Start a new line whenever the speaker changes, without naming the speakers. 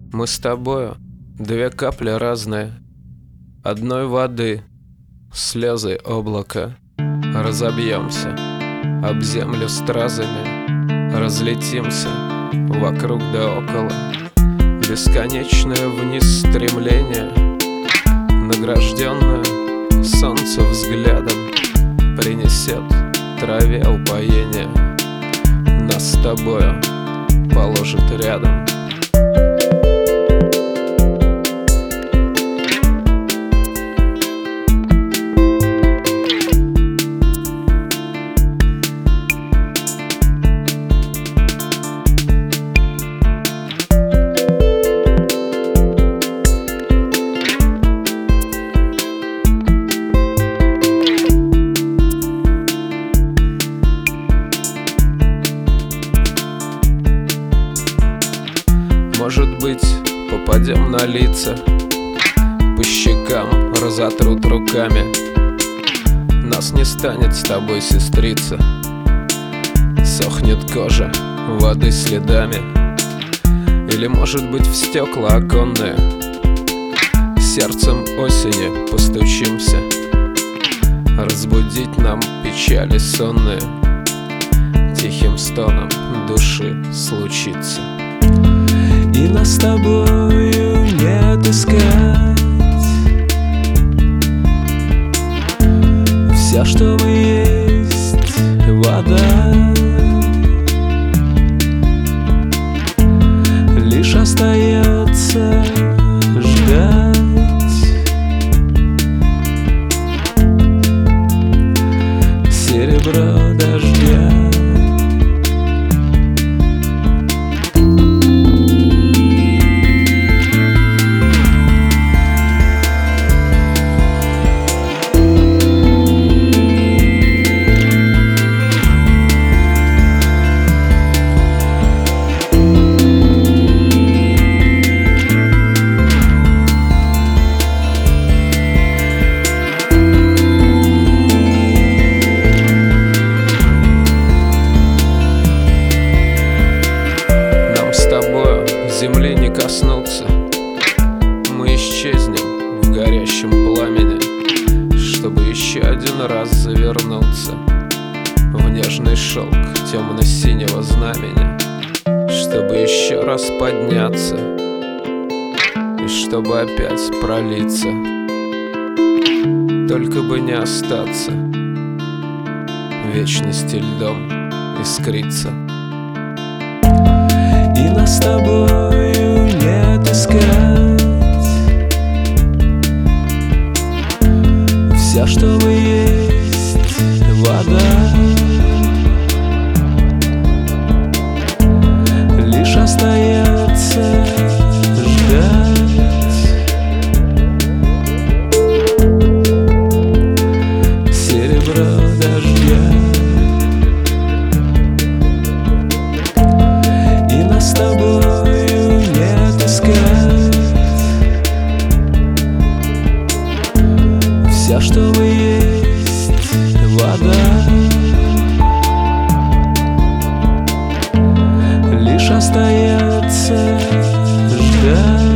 Мы с тобою две капли разные, одной воды, слезы облака. Разобьемся об землю стразами, разлетимся вокруг да около. Бесконечное вниз стремление, награжденное солнце взглядом, принесет траве упоение, нас с тобою положит рядом. Может быть, попадем на лица, по щекам разотрут руками. Нас не станет с тобой, сестрица. Сохнет кожа воды следами. Или, может быть, в стекла оконные сердцем осени постучимся, разбудить нам печали сонные тихим стоном души случится. И нас с тобою не отыскать. Вся, что мы есть, вода. Лишь остается ждать серебро дождя. Земли не коснуться, мы исчезнем в горящем пламени, чтобы еще один раз завернуться в нежный шелк темно-синего знамени, чтобы еще раз подняться и чтобы опять пролиться, только бы не остаться в вечности льдом искриться. И нас с тобою не отыскать. Вся, что мы есть, вода. Лишь остается ждать серебро дождя. С тобою не отыскать. Вся, что мы есть, вода. Лишь остается ждать